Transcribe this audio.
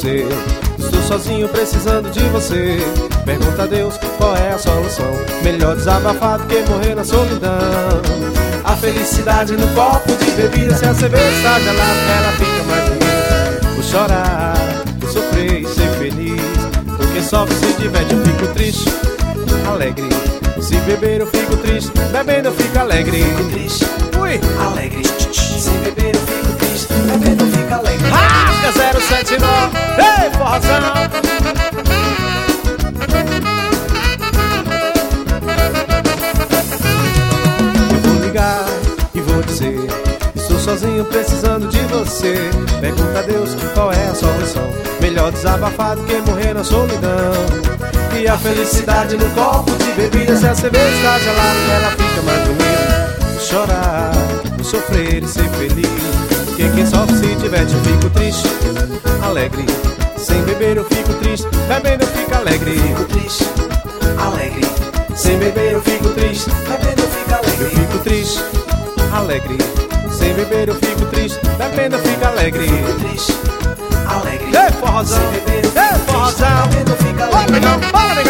você. Estou sozinho precisando de você. Pergunta a Deus qual é a solução. Melhor desabafar do que morrer na solidão. A felicidade no copo de bebida. Se a cerveja está gelada, ela fica mais bonita. Vou chorar, vou sofrer e ser feliz. Porque sofre, se diverte, eu fico triste, alegre. Se beber eu fico triste, bebendo eu fico alegre. Fico triste, ui, alegre. Se beber eu fico triste, bebendo eu fico alegre. Rasga 079, ei, forrozão. Eu vou ligar e vou dizer: estou sozinho precisando de você. Pergunta a Deus qual é a solução. Melhor desabafar do que morrer na solidão. E a felicidade no copo de bebida. Se a cerveja está gelada, ela fica mais bonita. Vou chorar, vou sofrer e ser feliz. Porque quem sofre se diverte, eu fico triste, alegre. Sem beber eu fico triste, bebendo eu fico alegre. Fico triste, alegre. Sem beber eu fico triste, bebendo eu fico alegre. eu fico triste, alegre. Sem beber eu fico triste, bebendo eu fico alegre. Fico triste, alegre. Ei, forrozão, Sem beber eu ei, fico triste, forrozão. bebendo eu fico alegre. Bora, negão, bora,